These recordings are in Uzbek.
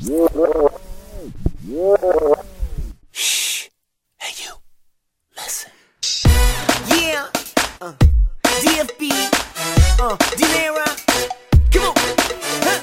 Shh. Hey you. Listen. Yeah. DFB. Dinera. Come on. Huh.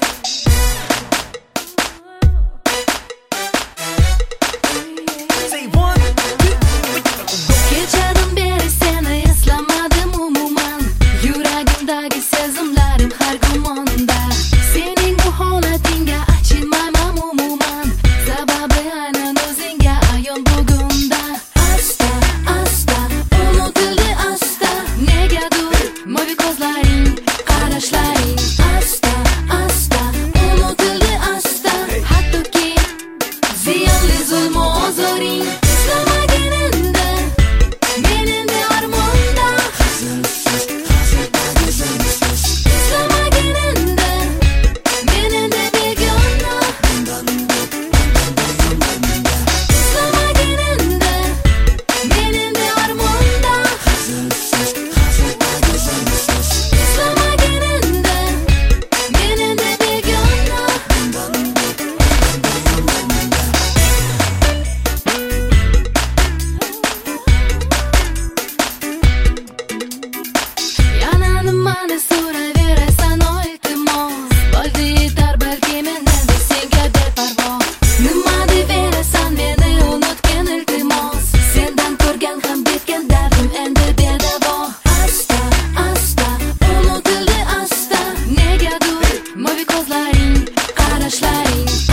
Say one, two, Kechadan beri seni eslamadim umuman. Yuragimdagi sezimlarim har gumonda. Sening bu holatingga achinmayman umuman. Sababi aynan o'zingga ayon bugunda. Asta, asta, unutildi asta. Negadir mo'vi ko'zlaring, qarashlaring. Asta, asta, unutildi asta. Hattoki ziyonli zulm ozoring. Islamaganingda men endi armonda. Islamaganingda men endi begona. Islamaganingda men endi armonda. Islamaganingda men endi begona. Yana nimani so'raverasan o iltimos. Bo'ldi yetar balki mendan senga beparvo. Nima deyverasan meni unutgin iltimos. Sendan ko'rgan ham bitgan dardim endi bedavo. Asta, asta, unutildi asta. Negadir mo'vi ko'zlaring, qarashlaring.